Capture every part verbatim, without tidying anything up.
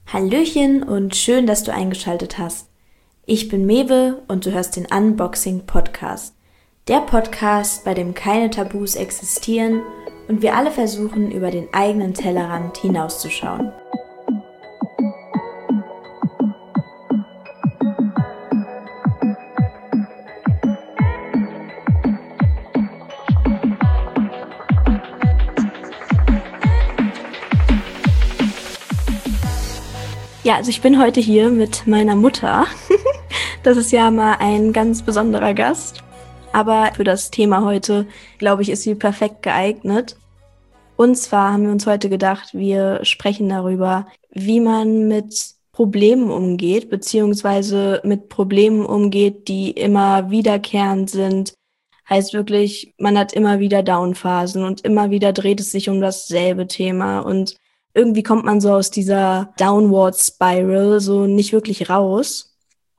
Hallöchen und schön, dass du eingeschaltet hast. Ich bin Mewe und du hörst den Unboxing Podcast. Der Podcast, bei dem keine Tabus existieren und wir alle versuchen, über den eigenen Tellerrand hinauszuschauen. Ja, also ich bin heute hier mit meiner Mutter. Das ist ja mal ein ganz besonderer Gast. Aber für das Thema heute, glaube ich, ist sie perfekt geeignet. Und zwar haben wir uns heute gedacht, wir sprechen darüber, wie man mit Problemen umgeht, beziehungsweise mit Problemen umgeht, die immer wiederkehrend sind. Heißt wirklich, man hat immer wieder Downphasen und immer wieder dreht es sich um dasselbe Thema und irgendwie kommt man so aus dieser Downward Spiral so nicht wirklich raus.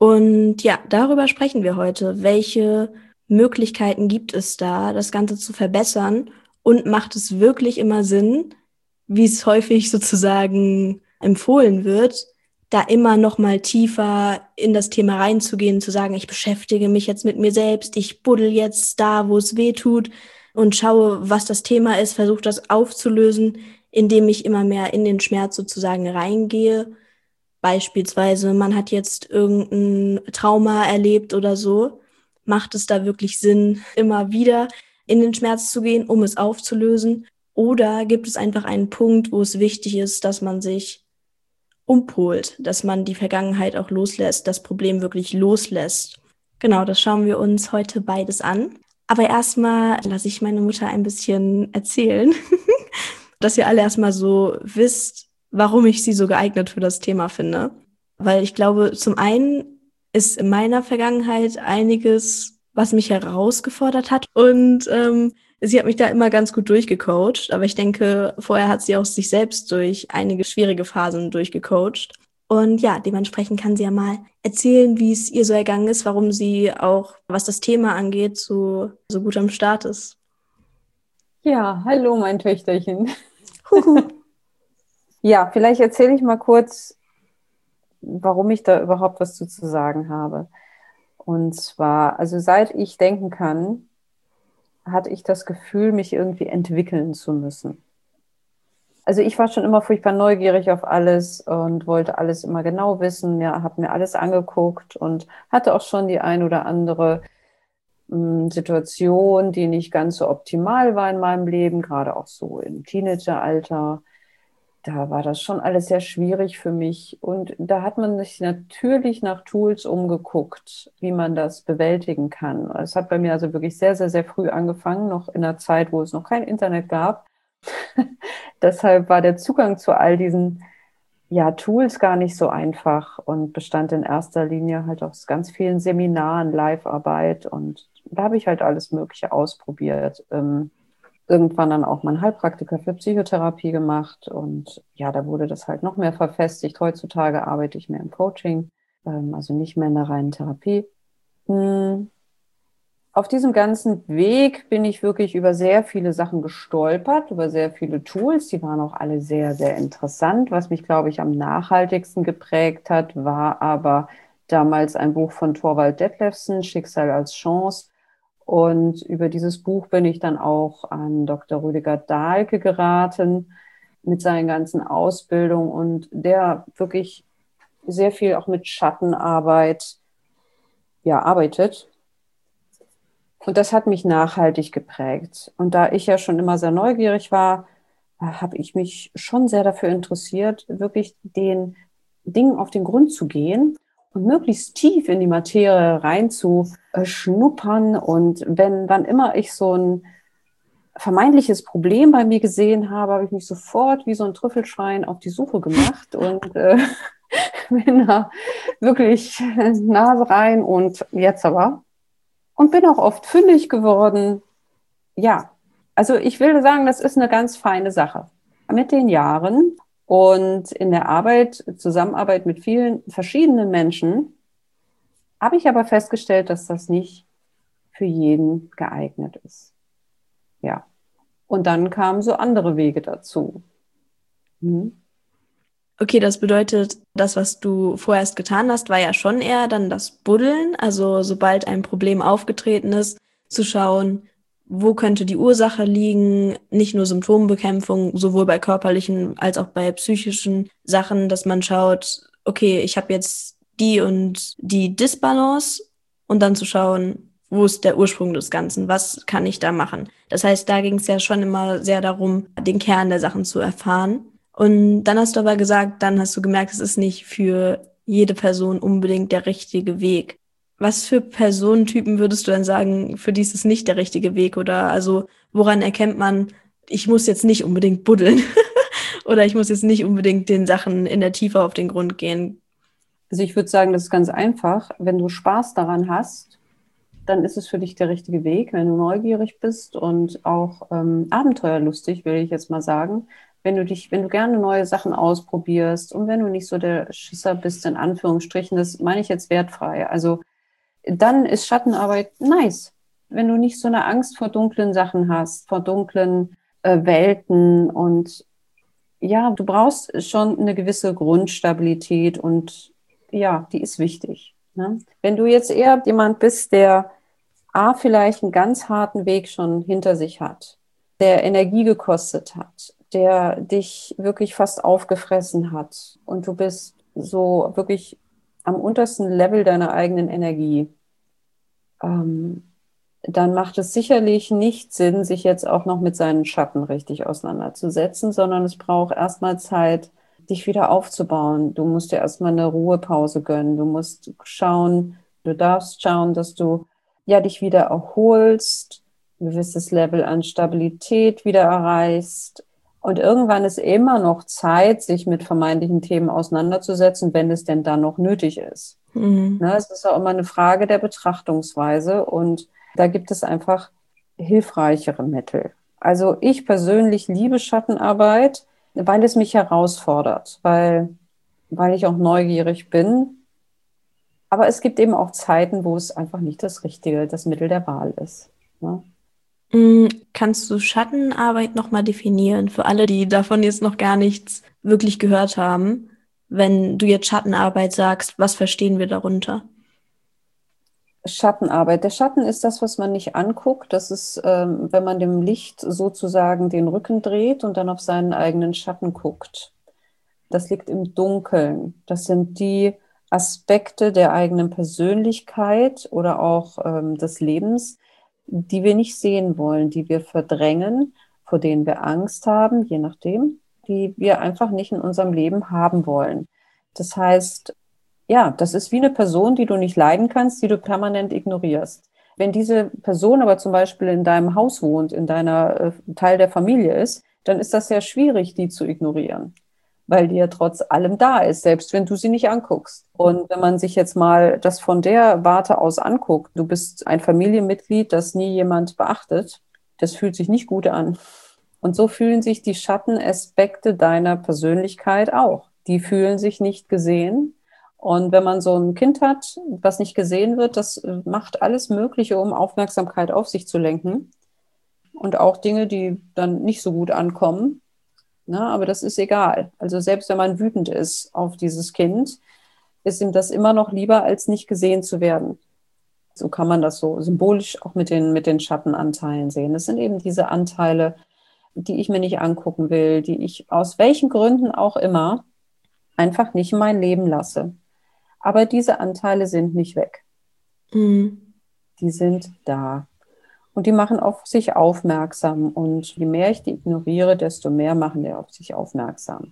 Und ja, darüber sprechen wir heute. Welche Möglichkeiten gibt es da, das Ganze zu verbessern? Und macht es wirklich immer Sinn, wie es häufig sozusagen empfohlen wird, da immer noch mal tiefer in das Thema reinzugehen, zu sagen, ich beschäftige mich jetzt mit mir selbst, ich buddel jetzt da, wo es weh tut und schaue, was das Thema ist, versuche das aufzulösen, indem ich immer mehr in den Schmerz sozusagen reingehe. Beispielsweise, man hat jetzt irgendein Trauma erlebt oder so. Macht es da wirklich Sinn, immer wieder in den Schmerz zu gehen, um es aufzulösen? Oder gibt es einfach einen Punkt, wo es wichtig ist, dass man sich umpolt, dass man die Vergangenheit auch loslässt, das Problem wirklich loslässt? Genau, das schauen wir uns heute beides an. Aber erstmal lasse ich meine Mutter ein bisschen erzählen, dass ihr alle erstmal so wisst, warum ich sie so geeignet für das Thema finde. Weil ich glaube, zum einen ist in meiner Vergangenheit einiges, was mich herausgefordert hat. Und ähm, sie hat mich da immer ganz gut durchgecoacht. Aber ich denke, vorher hat sie auch sich selbst durch einige schwierige Phasen durchgecoacht. Und ja, dementsprechend kann sie ja mal erzählen, wie es ihr so ergangen ist, warum sie auch, was das Thema angeht, so, so gut am Start ist. Ja, hallo mein Töchterchen. Huhu. Ja, vielleicht erzähle ich mal kurz, warum ich da überhaupt was zu, zu sagen habe. Und zwar, also seit ich denken kann, hatte ich das Gefühl, mich irgendwie entwickeln zu müssen. Also ich war schon immer furchtbar neugierig auf alles und wollte alles immer genau wissen, ja, habe mir alles angeguckt und hatte auch schon die ein oder andere mh, Situation, die nicht ganz so optimal war in meinem Leben, gerade auch so im Teenageralter. Da war das schon alles sehr schwierig für mich. Und da hat man sich natürlich nach Tools umgeguckt, wie man das bewältigen kann. Es hat bei mir also wirklich sehr, sehr, sehr früh angefangen, noch in einer Zeit, wo es noch kein Internet gab. Deshalb war der Zugang zu all diesen ja, Tools gar nicht so einfach und bestand in erster Linie halt aus ganz vielen Seminaren, Live-Arbeit. Und da habe ich halt alles Mögliche ausprobiert. Ähm, irgendwann dann auch mein Heilpraktiker für Psychotherapie gemacht und ja, da wurde das halt noch mehr verfestigt. Heutzutage arbeite ich mehr im Coaching, ähm, also nicht mehr in der reinen Therapie. Hm. Auf diesem ganzen Weg bin ich wirklich über sehr viele Sachen gestolpert, über sehr viele Tools. Die waren auch alle sehr, sehr interessant. Was mich, glaube ich, am nachhaltigsten geprägt hat, war aber damals ein Buch von Thorvald Detlefsen, Schicksal als Chance. Und über dieses Buch bin ich dann auch an Doktor Rüdiger Dahlke geraten mit seinen ganzen Ausbildungen und der wirklich sehr viel auch mit Schattenarbeit ja, arbeitet. Und das hat mich nachhaltig geprägt. Und da ich ja schon immer sehr neugierig war, habe ich mich schon sehr dafür interessiert, wirklich den Dingen auf den Grund zu gehen und möglichst tief in die Materie reinzuschnuppern. Und wenn, wann immer ich so ein vermeintliches Problem bei mir gesehen habe, habe ich mich sofort wie so ein Trüffelschwein auf die Suche gemacht und äh, bin da wirklich Nase rein und jetzt aber. Und bin auch oft fündig geworden. Ja, also ich will sagen, das ist eine ganz feine Sache. Mit den Jahren und in der Arbeit, Zusammenarbeit mit vielen verschiedenen Menschen, habe ich aber festgestellt, dass das nicht für jeden geeignet ist. Ja. Und dann kamen so andere Wege dazu. Hm. Okay, das bedeutet, das, was du vorerst getan hast, war ja schon eher dann das Buddeln. Also sobald ein Problem aufgetreten ist, zu schauen, wo könnte die Ursache liegen, nicht nur Symptombekämpfung, sowohl bei körperlichen als auch bei psychischen Sachen, dass man schaut, okay, ich habe jetzt die und die Disbalance und dann zu schauen, wo ist der Ursprung des Ganzen, was kann ich da machen. Das heißt, da ging es ja schon immer sehr darum, den Kern der Sachen zu erfahren. Und dann hast du aber gesagt, dann hast du gemerkt, es ist nicht für jede Person unbedingt der richtige Weg. Was für Personentypen würdest du dann sagen, für die ist es nicht der richtige Weg? Oder also woran erkennt man, ich muss jetzt nicht unbedingt buddeln oder ich muss jetzt nicht unbedingt den Sachen in der Tiefe auf den Grund gehen? Also ich würde sagen, das ist ganz einfach. Wenn du Spaß daran hast, dann ist es für dich der richtige Weg. Wenn du neugierig bist und auch ähm, abenteuerlustig, will ich jetzt mal sagen, wenn du dich, wenn du gerne neue Sachen ausprobierst und wenn du nicht so der Schisser bist, in Anführungsstrichen, das meine ich jetzt wertfrei. Also dann ist Schattenarbeit nice. Wenn du nicht so eine Angst vor dunklen Sachen hast, vor dunklen äh, Welten und ja, du brauchst schon eine gewisse Grundstabilität und ja, die ist wichtig. Ne? Wenn du jetzt eher jemand bist, der A, vielleicht einen ganz harten Weg schon hinter sich hat, der Energie gekostet hat, der dich wirklich fast aufgefressen hat und du bist so wirklich am untersten Level deiner eigenen Energie, ähm, dann macht es sicherlich nicht Sinn, sich jetzt auch noch mit seinen Schatten richtig auseinanderzusetzen, sondern es braucht erstmal Zeit, dich wieder aufzubauen. Du musst dir erstmal eine Ruhepause gönnen. Du musst schauen, du darfst schauen, dass du ja dich wieder erholst, ein gewisses Level an Stabilität wieder erreichst. Und irgendwann ist immer noch Zeit, sich mit vermeintlichen Themen auseinanderzusetzen, wenn es denn dann noch nötig ist. Mhm. Ne, es ist auch immer eine Frage der Betrachtungsweise und da gibt es einfach hilfreichere Mittel. Also ich persönlich liebe Schattenarbeit, weil es mich herausfordert, weil, weil ich auch neugierig bin. Aber es gibt eben auch Zeiten, wo es einfach nicht das Richtige, das Mittel der Wahl ist. Ne? Kannst du Schattenarbeit nochmal definieren für alle, die davon jetzt noch gar nichts wirklich gehört haben? Wenn du jetzt Schattenarbeit sagst, was verstehen wir darunter? Schattenarbeit. Der Schatten ist das, was man nicht anguckt. Das ist, ähm, wenn man dem Licht sozusagen den Rücken dreht und dann auf seinen eigenen Schatten guckt. Das liegt im Dunkeln. Das sind die Aspekte der eigenen Persönlichkeit oder auch ähm, des Lebens, die wir nicht sehen wollen, die wir verdrängen, vor denen wir Angst haben, je nachdem, die wir einfach nicht in unserem Leben haben wollen. Das heißt, ja, das ist wie eine Person, die du nicht leiden kannst, die du permanent ignorierst. Wenn diese Person aber zum Beispiel in deinem Haus wohnt, in deiner äh, Teil der Familie ist, dann ist das sehr schwierig, die zu ignorieren, weil die ja trotz allem da ist, selbst wenn du sie nicht anguckst. Und wenn man sich jetzt mal das von der Warte aus anguckt, du bist ein Familienmitglied, das nie jemand beachtet, das fühlt sich nicht gut an. Und so fühlen sich die Schattenaspekte deiner Persönlichkeit auch. Die fühlen sich nicht gesehen. Und wenn man so ein Kind hat, was nicht gesehen wird, das macht alles Mögliche, um Aufmerksamkeit auf sich zu lenken. Und auch Dinge, die dann nicht so gut ankommen. Na, aber das ist egal. Also selbst wenn man wütend ist auf dieses Kind, ist ihm das immer noch lieber, als nicht gesehen zu werden. So kann man das so symbolisch auch mit den, mit den Schattenanteilen sehen. Das sind eben diese Anteile, die ich mir nicht angucken will, die ich aus welchen Gründen auch immer einfach nicht in mein Leben lasse. Aber diese Anteile sind nicht weg. Mhm. Die sind da. Und die machen auf sich aufmerksam. Und je mehr ich die ignoriere, desto mehr machen die auf sich aufmerksam.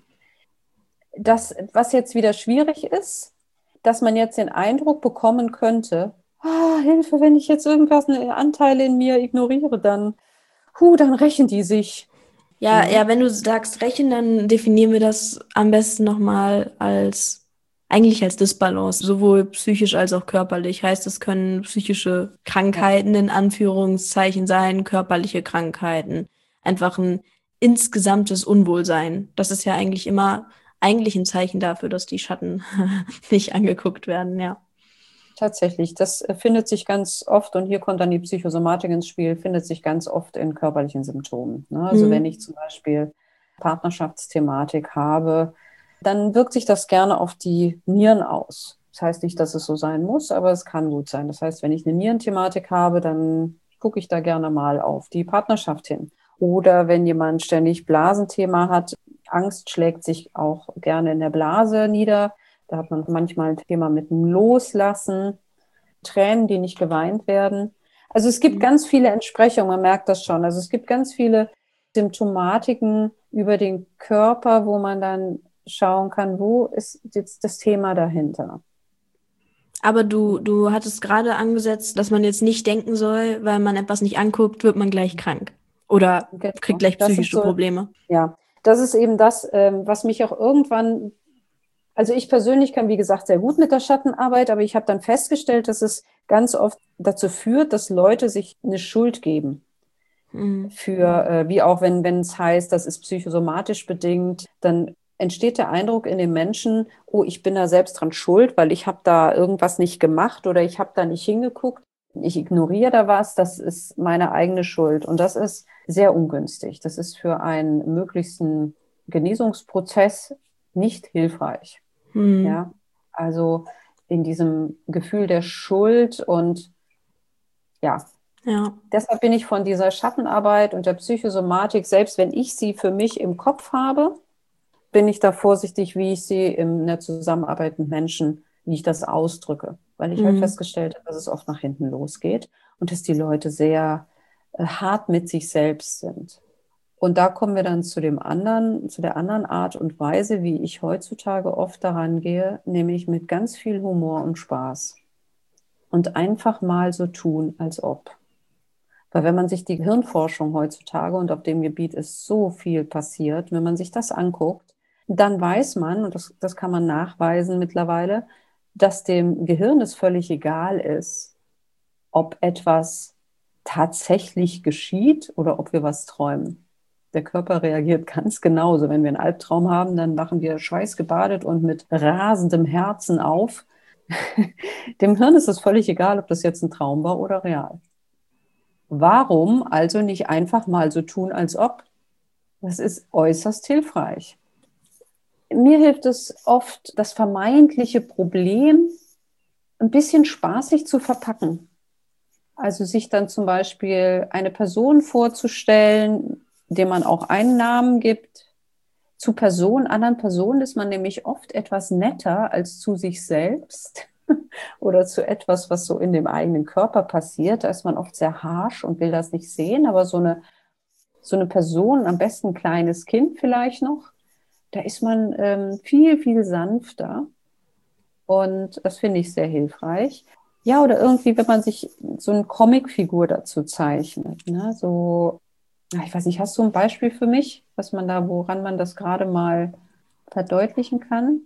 Das, was jetzt wieder schwierig ist, dass man jetzt den Eindruck bekommen könnte, ah, Hilfe, wenn ich jetzt irgendwas, eine Anteile in mir ignoriere, dann, hu, dann rächen die sich. Ja, ja, ja, wenn du sagst rächen, dann definieren wir das am besten nochmal als eigentlich als Disbalance, sowohl psychisch als auch körperlich. Heißt, es können psychische Krankheiten in Anführungszeichen sein, körperliche Krankheiten. Einfach ein insgesamtes Unwohlsein. Das ist ja eigentlich immer eigentlich ein Zeichen dafür, dass die Schatten nicht angeguckt werden, ja. Tatsächlich, das findet sich ganz oft, und hier kommt dann die Psychosomatik ins Spiel, findet sich ganz oft in körperlichen Symptomen. Ne? Also mhm. wenn ich zum Beispiel Partnerschaftsthematik habe, dann wirkt sich das gerne auf die Nieren aus. Das heißt nicht, dass es so sein muss, aber es kann gut sein. Das heißt, wenn ich eine Nierenthematik habe, dann gucke ich da gerne mal auf die Partnerschaft hin. Oder wenn jemand ständig Blasenthema hat, Angst schlägt sich auch gerne in der Blase nieder. Da hat man manchmal ein Thema mit dem Loslassen, Tränen, die nicht geweint werden. Also es gibt ganz viele Entsprechungen, man merkt das schon. Also es gibt ganz viele Symptomatiken über den Körper, wo man dann schauen kann, wo ist jetzt das Thema dahinter. Aber du, du hattest gerade angesetzt, dass man jetzt nicht denken soll, weil man etwas nicht anguckt, wird man gleich krank. Oder Genau. kriegt gleich Das ist psychische so, Probleme. Ja, das ist eben das, ähm, was mich auch irgendwann, also ich persönlich kann, wie gesagt, sehr gut mit der Schattenarbeit, aber ich habe dann festgestellt, dass es ganz oft dazu führt, dass Leute sich eine Schuld geben. Mhm. Für, äh, wie auch wenn wenn es heißt, das ist psychosomatisch bedingt, dann entsteht der Eindruck in den Menschen, oh, ich bin da selbst dran schuld, weil ich habe da irgendwas nicht gemacht oder ich habe da nicht hingeguckt. Ich ignoriere da was, das ist meine eigene Schuld. Und das ist sehr ungünstig. Das ist für einen möglichsten Genesungsprozess nicht hilfreich. Mhm. Ja, also in diesem Gefühl der Schuld und ja, Ja. deshalb bin ich von dieser Schattenarbeit und der Psychosomatik, selbst wenn ich sie für mich im Kopf habe, bin ich da vorsichtig, wie ich sie in der Zusammenarbeit mit Menschen, wie ich das ausdrücke. Weil ich halt Mhm. festgestellt habe, dass es oft nach hinten losgeht und dass die Leute sehr äh, hart mit sich selbst sind. Und da kommen wir dann zu dem anderen, zu der anderen Art und Weise, wie ich heutzutage oft daran gehe, nämlich mit ganz viel Humor und Spaß. Und einfach mal so tun, als ob. Weil wenn man sich die Hirnforschung heutzutage, und auf dem Gebiet ist so viel passiert, wenn man sich das anguckt, dann weiß man, und das, das kann man nachweisen mittlerweile, dass dem Gehirn es völlig egal ist, ob etwas tatsächlich geschieht oder ob wir was träumen. Der Körper reagiert ganz genauso. Wenn wir einen Albtraum haben, dann wachen wir schweißgebadet und mit rasendem Herzen auf. Dem Hirn ist es völlig egal, ob das jetzt ein Traum war oder real. Warum also nicht einfach mal so tun, als ob? Das ist äußerst hilfreich. Mir hilft es oft, das vermeintliche Problem ein bisschen spaßig zu verpacken. Also sich dann zum Beispiel eine Person vorzustellen, der man auch einen Namen gibt. Zu Personen, anderen Personen ist man nämlich oft etwas netter als zu sich selbst oder zu etwas, was so in dem eigenen Körper passiert. Da ist man oft sehr harsch und will das nicht sehen, aber so eine, so eine Person, am besten ein kleines Kind vielleicht noch, da ist man ähm, viel, viel sanfter und das finde ich sehr hilfreich. Ja, oder irgendwie, wenn man sich so eine Comicfigur dazu zeichnet, ne? So, ich weiß nicht, hast du ein Beispiel für mich, was man da, woran man das gerade mal verdeutlichen kann?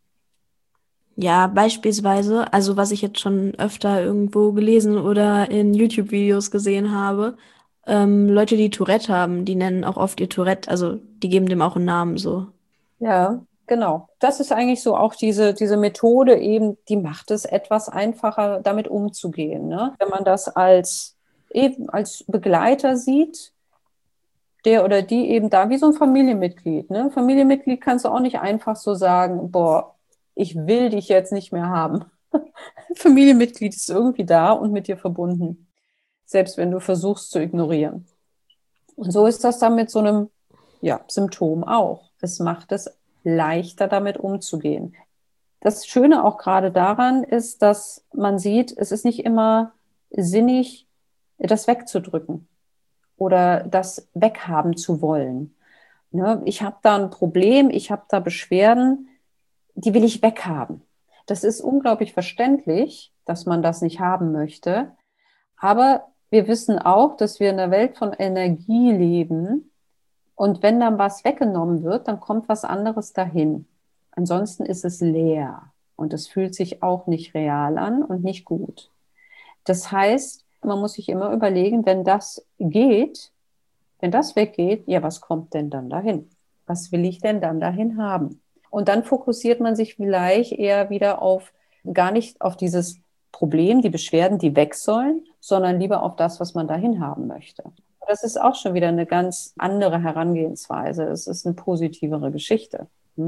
Ja, beispielsweise, also was ich jetzt schon öfter irgendwo gelesen oder in YouTube-Videos gesehen habe, ähm, Leute, die Tourette haben, die nennen auch oft ihr Tourette, also die geben dem auch einen Namen so. Ja, genau. Das ist eigentlich so auch diese, diese Methode eben, die macht es etwas einfacher, damit umzugehen, ne? Wenn man das als eben als Begleiter sieht, der oder die eben da wie so ein Familienmitglied, ne? Familienmitglied kannst du auch nicht einfach so sagen, boah, ich will dich jetzt nicht mehr haben. Familienmitglied ist irgendwie da und mit dir verbunden, selbst wenn du versuchst zu ignorieren. Und so ist das dann mit so einem, ja, Symptom auch. Es macht es leichter, damit umzugehen. Das Schöne auch gerade daran ist, dass man sieht, es ist nicht immer sinnig, das wegzudrücken oder das weghaben zu wollen. Ne? Ich habe da ein Problem, ich habe da Beschwerden, die will ich weghaben. Das ist unglaublich verständlich, dass man das nicht haben möchte. Aber wir wissen auch, dass wir in einer Welt von Energie leben. Und wenn dann was weggenommen wird, dann kommt was anderes dahin. Ansonsten ist es leer. Und es fühlt sich auch nicht real an und nicht gut. Das heißt, man muss sich immer überlegen, wenn das geht, wenn das weggeht, ja, was kommt denn dann dahin? Was will ich denn dann dahin haben? Und dann fokussiert man sich vielleicht eher wieder auf, gar nicht auf dieses Problem, die Beschwerden, die weg sollen, sondern lieber auf das, was man dahin haben möchte. Das ist auch schon wieder eine ganz andere Herangehensweise. Es ist eine positivere Geschichte. Und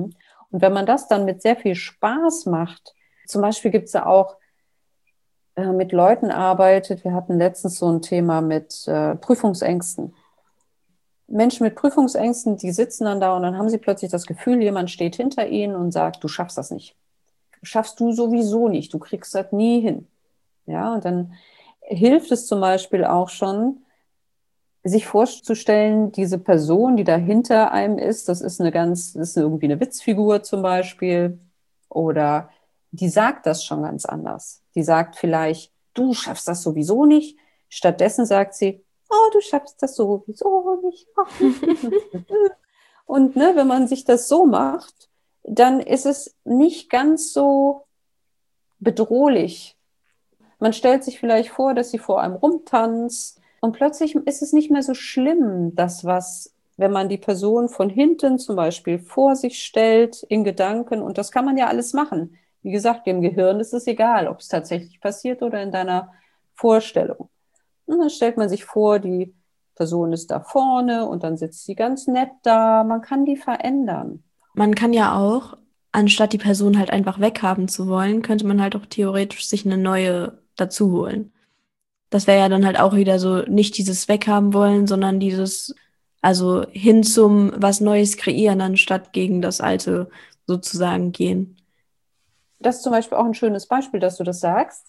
Und wenn man das dann mit sehr viel Spaß macht, zum Beispiel gibt es ja auch äh, mit Leuten arbeitet, wir hatten letztens so ein Thema mit äh, Prüfungsängsten. Menschen mit Prüfungsängsten, die sitzen dann da und dann haben sie plötzlich das Gefühl, jemand steht hinter ihnen und sagt, du schaffst das nicht. Schaffst du sowieso nicht, du kriegst das nie hin. Ja, und dann hilft es zum Beispiel auch schon, sich vorzustellen, diese Person, die da hinter einem ist, das ist eine ganz, das ist irgendwie eine Witzfigur zum Beispiel, oder die sagt das schon ganz anders. Die sagt vielleicht, du schaffst das sowieso nicht. Stattdessen sagt sie, oh, du schaffst das sowieso nicht. Und ne, wenn man sich das so macht, dann ist es nicht ganz so bedrohlich. Man stellt sich vielleicht vor, dass sie vor einem rumtanzt und plötzlich ist es nicht mehr so schlimm, das was, wenn man die Person von hinten zum Beispiel vor sich stellt in Gedanken, und das kann man ja alles machen. Wie gesagt, dem Gehirn ist es egal, ob es tatsächlich passiert oder in deiner Vorstellung. Und dann stellt man sich vor, die Person ist da vorne und dann sitzt sie ganz nett da. Man kann die verändern. Man kann ja auch, anstatt die Person halt einfach weghaben zu wollen, könnte man halt auch theoretisch sich eine neue dazu holen. Das wäre ja dann halt auch wieder so nicht dieses Weghaben wollen, sondern dieses, also hin zum was Neues kreieren, anstatt gegen das Alte sozusagen gehen. Das ist zum Beispiel auch ein schönes Beispiel, dass du das sagst,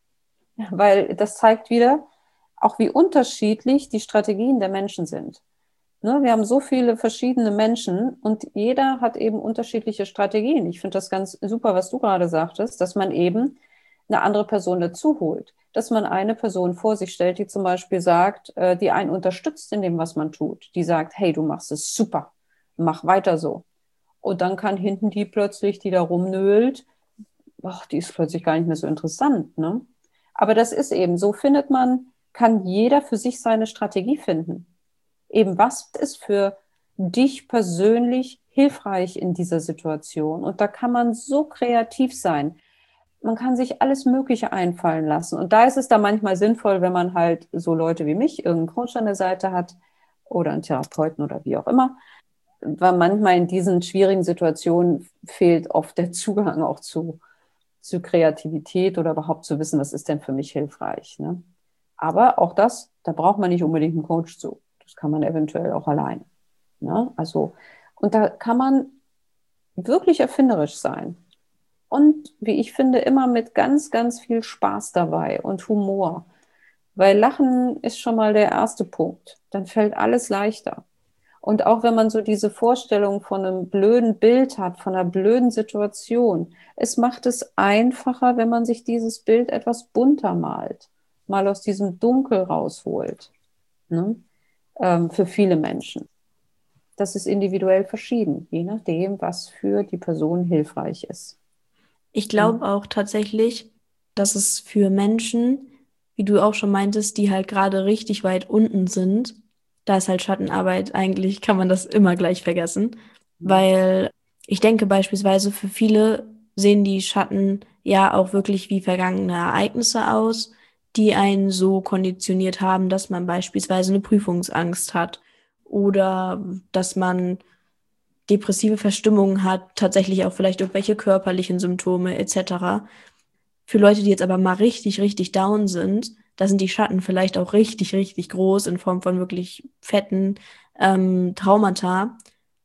weil das zeigt wieder auch, wie unterschiedlich die Strategien der Menschen sind. Ne, wir haben so viele verschiedene Menschen und jeder hat eben unterschiedliche Strategien. Ich finde das ganz super, was du gerade sagtest, dass man eben eine andere Person dazu holt. Dass man eine Person vor sich stellt, die zum Beispiel sagt, äh, die einen unterstützt in dem, was man tut. Die sagt, hey, du machst es super, mach weiter so. Und dann kann hinten die plötzlich, die da rumnölt, ach, die ist plötzlich gar nicht mehr so interessant. Ne? Aber das ist eben, so findet man, kann jeder für sich seine Strategie finden. Eben, was ist für dich persönlich hilfreich in dieser Situation? Und da kann man so kreativ sein. Man kann sich alles Mögliche einfallen lassen. Und da ist es dann manchmal sinnvoll, wenn man halt so Leute wie mich, irgendeinen Coach an der Seite hat oder einen Therapeuten oder wie auch immer. Weil manchmal in diesen schwierigen Situationen fehlt oft der Zugang auch zu, zu Kreativität oder überhaupt zu wissen, was ist denn für mich hilfreich. Ne? Aber auch das, da braucht man nicht unbedingt einen Coach zu. Das kann man eventuell auch alleine. Ne? Also, und da kann man wirklich erfinderisch sein. Und wie ich finde, immer mit ganz, ganz viel Spaß dabei und Humor. Weil Lachen ist schon mal der erste Punkt. Dann fällt alles leichter. Und auch wenn man so diese Vorstellung von einem blöden Bild hat, von einer blöden Situation, es macht es einfacher, wenn man sich dieses Bild etwas bunter malt, mal aus diesem Dunkel rausholt. Ne? Ähm, für viele Menschen. Das ist individuell verschieden, je nachdem, was für die Person hilfreich ist. Ich glaube auch tatsächlich, dass es für Menschen, wie du auch schon meintest, die halt gerade richtig weit unten sind, da ist halt Schattenarbeit, eigentlich kann man das immer gleich vergessen, weil ich denke beispielsweise für viele sehen die Schatten ja auch wirklich wie vergangene Ereignisse aus, die einen so konditioniert haben, dass man beispielsweise eine Prüfungsangst hat oder dass man depressive Verstimmungen hat, tatsächlich auch vielleicht irgendwelche körperlichen Symptome et cetera. Für Leute, die jetzt aber mal richtig, richtig down sind, da sind die Schatten vielleicht auch richtig, richtig groß in Form von wirklich fetten ähm, Traumata.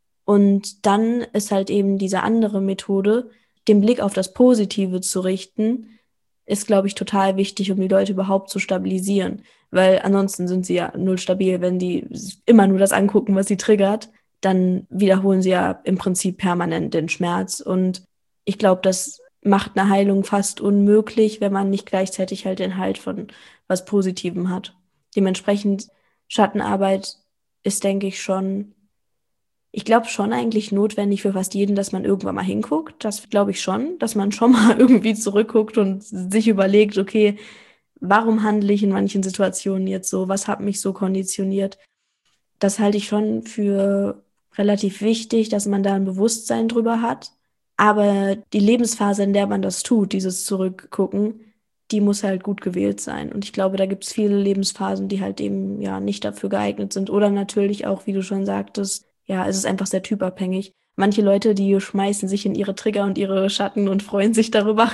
Und dann ist halt eben diese andere Methode, den Blick auf das Positive zu richten, ist, glaube ich, total wichtig, um die Leute überhaupt zu stabilisieren. Weil ansonsten sind sie ja null stabil, wenn die immer nur das angucken, was sie triggert, dann wiederholen sie ja im Prinzip permanent den Schmerz. Und ich glaube, das macht eine Heilung fast unmöglich, wenn man nicht gleichzeitig halt den Halt von was Positivem hat. Dementsprechend Schattenarbeit ist, denke ich, schon, ich glaube schon eigentlich notwendig für fast jeden, dass man irgendwann mal hinguckt. Das glaube ich schon, dass man schon mal irgendwie zurückguckt und sich überlegt, okay, warum handle ich in manchen Situationen jetzt so? Was hat mich so konditioniert? Das halte ich schon für relativ wichtig, dass man da ein Bewusstsein drüber hat. Aber die Lebensphase, in der man das tut, dieses Zurückgucken, die muss halt gut gewählt sein. Und ich glaube, da gibt es viele Lebensphasen, die halt eben ja nicht dafür geeignet sind. Oder natürlich auch, wie du schon sagtest, ja, es ist einfach sehr typabhängig. Manche Leute, die schmeißen sich in ihre Trigger und ihre Schatten und freuen sich darüber.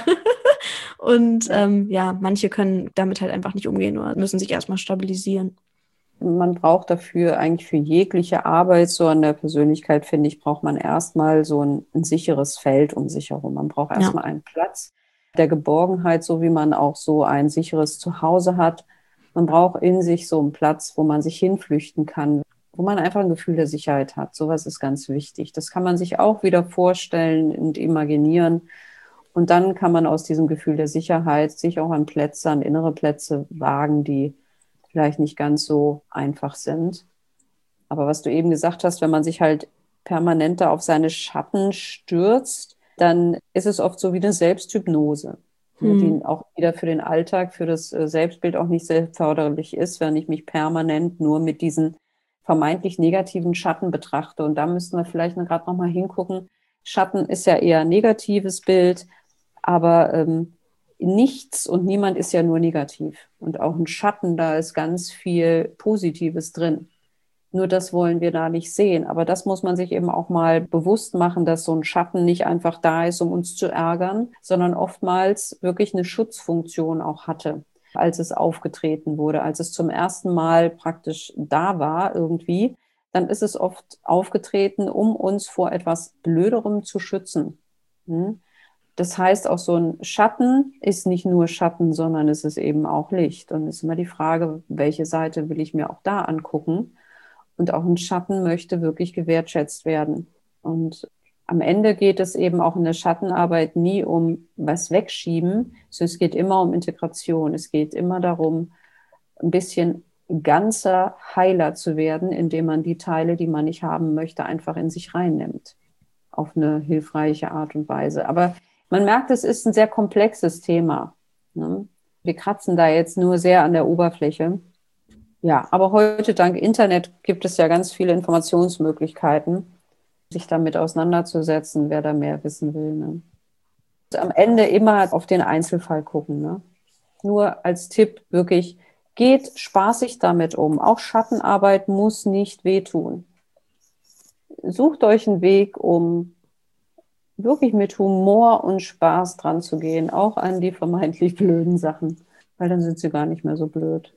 Und ja. Ähm, ja, manche können damit halt einfach nicht umgehen oder müssen sich erstmal stabilisieren. Man braucht dafür eigentlich für jegliche Arbeit so an der Persönlichkeit, finde ich, braucht man erstmal so ein, ein sicheres Feld um sich herum. Man braucht erstmal ja. einen Platz der Geborgenheit, so wie man auch so ein sicheres Zuhause hat. Man braucht in sich so einen Platz, wo man sich hinflüchten kann, wo man einfach ein Gefühl der Sicherheit hat. Sowas ist ganz wichtig. Das kann man sich auch wieder vorstellen und imaginieren. Und dann kann man aus diesem Gefühl der Sicherheit sich auch an Plätze, an innere Plätze wagen, die vielleicht nicht ganz so einfach sind. Aber was du eben gesagt hast, wenn man sich halt permanent da auf seine Schatten stürzt, dann ist es oft so wie eine Selbsthypnose, hm. die auch wieder für den Alltag, für das Selbstbild auch nicht sehr förderlich ist, wenn ich mich permanent nur mit diesen vermeintlich negativen Schatten betrachte. Und da müssten wir vielleicht gerade noch mal hingucken. Schatten ist ja eher ein negatives Bild, aber ähm, nichts und niemand ist ja nur negativ. Und auch ein Schatten, da ist ganz viel Positives drin. Nur das wollen wir da nicht sehen. Aber das muss man sich eben auch mal bewusst machen, dass so ein Schatten nicht einfach da ist, um uns zu ärgern, sondern oftmals wirklich eine Schutzfunktion auch hatte, als es aufgetreten wurde, als es zum ersten Mal praktisch da war irgendwie. Dann ist es oft aufgetreten, um uns vor etwas Blöderem zu schützen. Hm? Das heißt, auch so ein Schatten ist nicht nur Schatten, sondern es ist eben auch Licht. Und es ist immer die Frage, welche Seite will ich mir auch da angucken? Und auch ein Schatten möchte wirklich gewertschätzt werden. Und am Ende geht es eben auch in der Schattenarbeit nie um was wegschieben, sondern es geht immer um Integration. Es geht immer darum, ein bisschen ganzer Heiler zu werden, indem man die Teile, die man nicht haben möchte, einfach in sich reinnimmt. Auf eine hilfreiche Art und Weise. Aber man merkt, es ist ein sehr komplexes Thema. Wir kratzen da jetzt nur sehr an der Oberfläche. Ja, aber heute dank Internet gibt es ja ganz viele Informationsmöglichkeiten, sich damit auseinanderzusetzen, wer da mehr wissen will. Ne? Am Ende immer auf den Einzelfall gucken. Ne? Nur als Tipp wirklich, geht spaßig damit um. Auch Schattenarbeit muss nicht wehtun. Sucht euch einen Weg, um wirklich mit Humor und Spaß dran zu gehen, auch an die vermeintlich blöden Sachen, weil dann sind sie gar nicht mehr so blöd.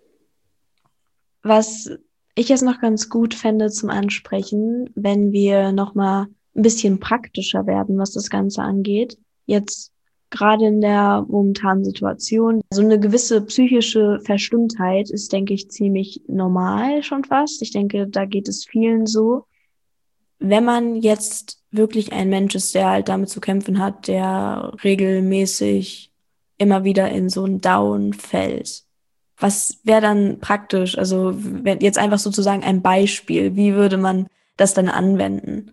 Was ich jetzt noch ganz gut fände zum Ansprechen, wenn wir nochmal ein bisschen praktischer werden, was das Ganze angeht. Jetzt gerade in der momentanen Situation. So eine gewisse psychische Verstimmtheit ist, denke ich, ziemlich normal schon fast. Ich denke, da geht es vielen so. Wenn man jetzt wirklich ein Mensch ist, der halt damit zu kämpfen hat, der regelmäßig immer wieder in so einen Down fällt, was wäre dann praktisch? Also wenn jetzt einfach sozusagen ein Beispiel, wie würde man das dann anwenden?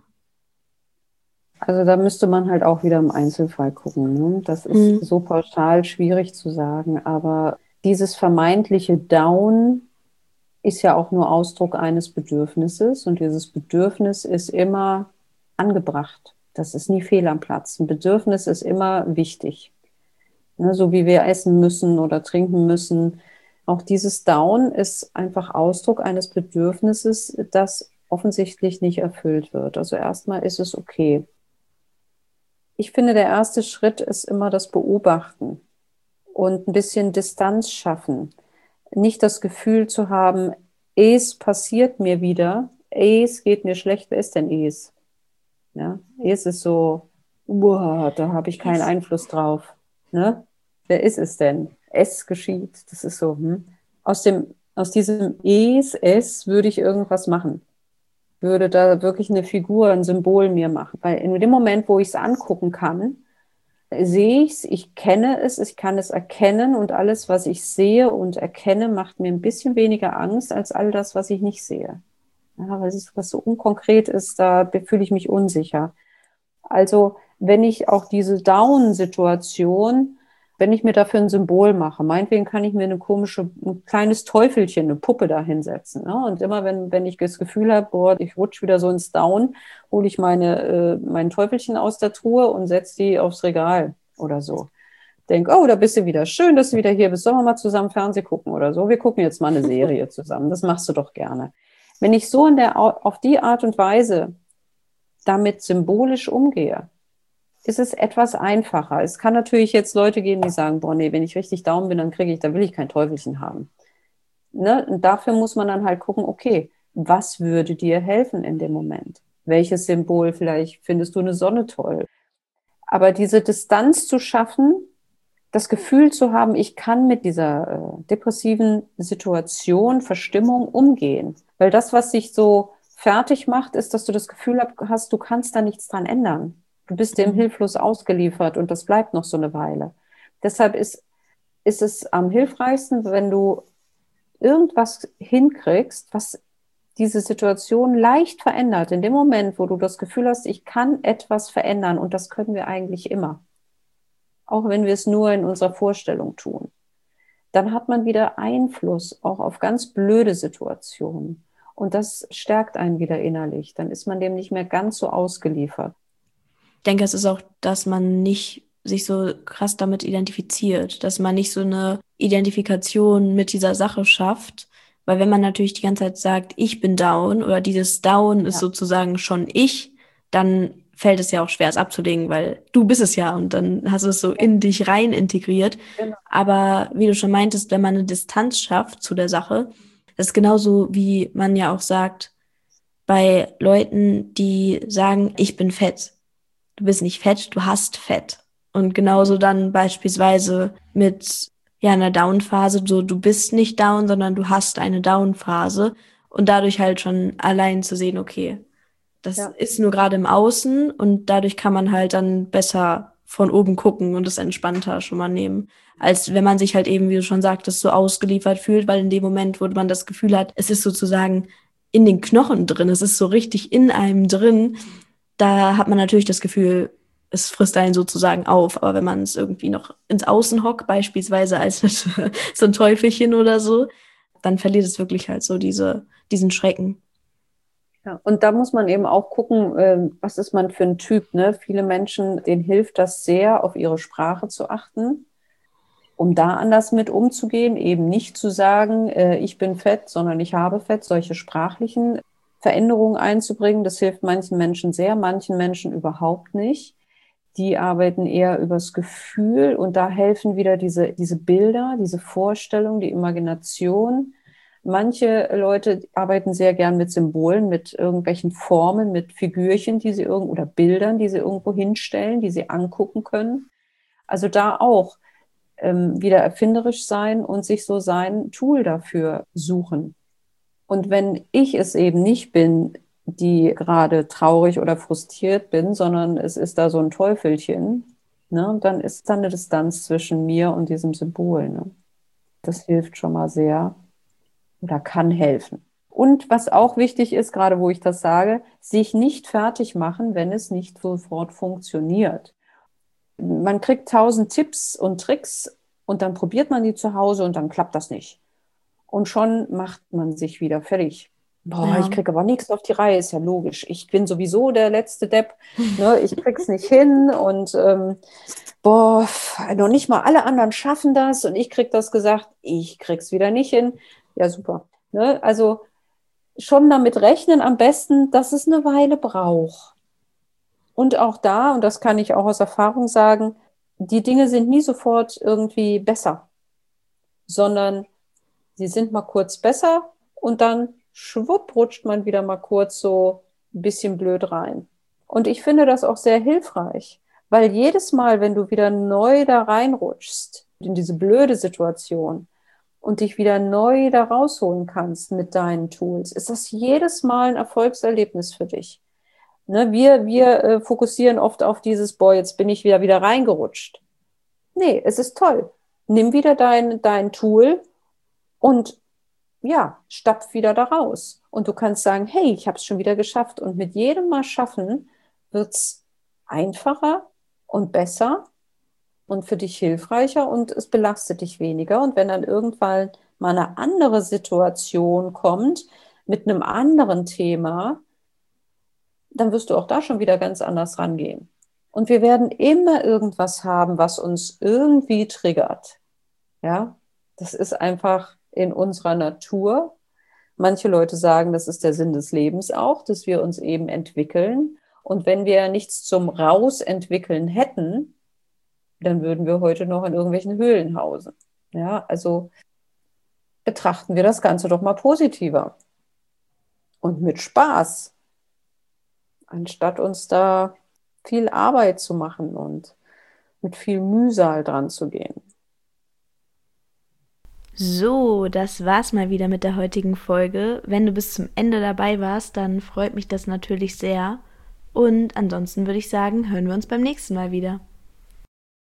Also da müsste man halt auch wieder im Einzelfall gucken. Ne? Das ist hm. so pauschal schwierig zu sagen, aber dieses vermeintliche Down ist ja auch nur Ausdruck eines Bedürfnisses und dieses Bedürfnis ist immer angebracht. Das ist nie fehl am Platz. Ein Bedürfnis ist immer wichtig. Ne? So wie wir essen müssen oder trinken müssen. Auch dieses Down ist einfach Ausdruck eines Bedürfnisses, das offensichtlich nicht erfüllt wird. Also erstmal ist es okay. Ich finde, der erste Schritt ist immer das Beobachten und ein bisschen Distanz schaffen. Nicht das Gefühl zu haben, es passiert mir wieder, es geht mir schlecht. Wer ist denn es? Ja, es ist so, uah, da habe ich keinen Einfluss drauf. Ne? Wer ist es denn? Es geschieht. Das ist so. Hm? Aus dem, aus diesem es, es würde ich irgendwas machen. Würde da wirklich eine Figur, ein Symbol mir machen. Weil in dem Moment, wo ich es angucken kann, sehe ich es, ich kenne es, ich kann es erkennen und alles, was ich sehe und erkenne, macht mir ein bisschen weniger Angst als all das, was ich nicht sehe. Ja, weil es was so unkonkret ist, da fühle ich mich unsicher. Also wenn ich auch diese Down-Situation, wenn ich mir dafür ein Symbol mache, meinetwegen kann ich mir eine komische, ein kleines Teufelchen, eine Puppe da hinsetzen. Ne? Und immer wenn, wenn ich das Gefühl habe, boah, ich rutsche wieder so ins Down, hole ich meine, äh, mein Teufelchen aus der Truhe und setze die aufs Regal oder so. Denk, oh, da bist du wieder. Schön, dass du wieder hier bist. Sollen wir mal zusammen Fernsehen gucken oder so? Wir gucken jetzt mal eine Serie zusammen. Das machst du doch gerne. Wenn ich so in der, auf die Art und Weise damit symbolisch umgehe, ist es etwas einfacher. Es kann natürlich jetzt Leute geben, die sagen, boah, nee, wenn ich richtig down bin, dann kriege ich, da will ich kein Teufelchen haben. Ne? Und dafür muss man dann halt gucken, okay, was würde dir helfen in dem Moment? Welches Symbol, vielleicht findest du eine Sonne toll. Aber diese Distanz zu schaffen, das Gefühl zu haben, ich kann mit dieser äh, depressiven Situation, Verstimmung umgehen. Weil das, was sich so fertig macht, ist, dass du das Gefühl hast, du kannst da nichts dran ändern. Du bist dem hilflos ausgeliefert und das bleibt noch so eine Weile. Deshalb ist, ist es am hilfreichsten, wenn du irgendwas hinkriegst, was diese Situation leicht verändert. In dem Moment, wo du das Gefühl hast, ich kann etwas verändern, und das können wir eigentlich immer, auch wenn wir es nur in unserer Vorstellung tun, dann hat man wieder Einfluss auch auf ganz blöde Situationen. Und das stärkt einen wieder innerlich. Dann ist man dem nicht mehr ganz so ausgeliefert. Ich denke, es ist auch, dass man nicht sich so krass damit identifiziert, dass man nicht so eine Identifikation mit dieser Sache schafft, weil wenn man natürlich die ganze Zeit sagt, ich bin down oder dieses Down ist Ja. sozusagen schon ich, dann fällt es ja auch schwer, es abzulegen, weil du bist es ja und dann hast du es so in dich rein integriert. Genau. Aber wie du schon meintest, wenn man eine Distanz schafft zu der Sache, das ist genauso, wie man ja auch sagt, bei Leuten, die sagen, ich bin fett. Du bist nicht fett, du hast Fett. Und genauso dann beispielsweise mit ja einer Down-Phase, so du bist nicht down, sondern du hast eine Down-Phase. Und dadurch halt schon allein zu sehen, okay, das Ja. ist nur gerade im Außen und dadurch kann man halt dann besser von oben gucken und es entspannter schon mal nehmen. Als wenn man sich halt eben, wie du schon sagtest, so ausgeliefert fühlt, weil in dem Moment, wo man das Gefühl hat, es ist sozusagen in den Knochen drin, es ist so richtig in einem drin, da hat man natürlich das Gefühl, es frisst einen sozusagen auf. Aber wenn man es irgendwie noch ins Außen hockt, beispielsweise als so ein Teufelchen oder so, dann verliert es wirklich halt so diese, diesen Schrecken. Ja, und da muss man eben auch gucken, äh, was ist man für ein Typ, ne? Viele Menschen, denen hilft das sehr, auf ihre Sprache zu achten, um da anders mit umzugehen, eben nicht zu sagen, äh, ich bin fett, sondern ich habe Fett, solche sprachlichen Veränderungen einzubringen. Das hilft manchen Menschen sehr, manchen Menschen überhaupt nicht. Die arbeiten eher übers Gefühl und da helfen wieder diese, diese Bilder, diese Vorstellung, die Imagination. Manche Leute arbeiten sehr gern mit Symbolen, mit irgendwelchen Formen, mit Figürchen, die sie irgendwo oder Bildern, die sie irgendwo hinstellen, die sie angucken können. Also da auch ähm, wieder erfinderisch sein und sich so sein Tool dafür suchen. Und wenn ich es eben nicht bin, die gerade traurig oder frustriert bin, sondern es ist da so ein Teufelchen, ne, dann ist da eine Distanz zwischen mir und diesem Symbol. Ne? Das hilft schon mal sehr oder kann helfen. Und was auch wichtig ist, gerade wo ich das sage, sich nicht fertig machen, wenn es nicht sofort funktioniert. Man kriegt tausend Tipps und Tricks und dann probiert man die zu Hause und dann klappt das nicht. Und schon macht man sich wieder fertig. Boah, Ja. ich kriege aber nichts auf die Reihe, ist ja logisch. Ich bin sowieso der letzte Depp, ne? Ich krieg's nicht hin und ähm, boah, noch nicht mal alle anderen schaffen das und ich krieg das gesagt, ich krieg's wieder nicht hin. Ja, super. Ne? Also schon damit rechnen am besten, dass es eine Weile braucht. Und auch da, und das kann ich auch aus Erfahrung sagen, die Dinge sind nie sofort irgendwie besser, sondern sie sind mal kurz besser und dann schwupp rutscht man wieder mal kurz so ein bisschen blöd rein. Und ich finde das auch sehr hilfreich, weil jedes Mal, wenn du wieder neu da reinrutschst, in diese blöde Situation und dich wieder neu da rausholen kannst mit deinen Tools, ist das jedes Mal ein Erfolgserlebnis für dich. Ne, wir wir äh, fokussieren oft auf dieses, boah, jetzt bin ich wieder wieder reingerutscht. Nee, es ist toll. Nimm wieder dein, dein Tool und ja, stapf wieder da raus. Und du kannst sagen, hey, ich habe es schon wieder geschafft. Und mit jedem Mal schaffen wird es einfacher und besser und für dich hilfreicher und es belastet dich weniger. Und wenn dann irgendwann mal eine andere Situation kommt mit einem anderen Thema, dann wirst du auch da schon wieder ganz anders rangehen. Und wir werden immer irgendwas haben, was uns irgendwie triggert. Ja, das ist einfach in unserer Natur. Manche Leute sagen, das ist der Sinn des Lebens auch, dass wir uns eben entwickeln. Und wenn wir nichts zum Rausentwickeln hätten, dann würden wir heute noch in irgendwelchen Höhlen hausen. Ja, also betrachten wir das Ganze doch mal positiver und mit Spaß, anstatt uns da viel Arbeit zu machen und mit viel Mühsal dran zu gehen. So, das war's mal wieder mit der heutigen Folge. Wenn du bis zum Ende dabei warst, dann freut mich das natürlich sehr. Und ansonsten würde ich sagen, hören wir uns beim nächsten Mal wieder.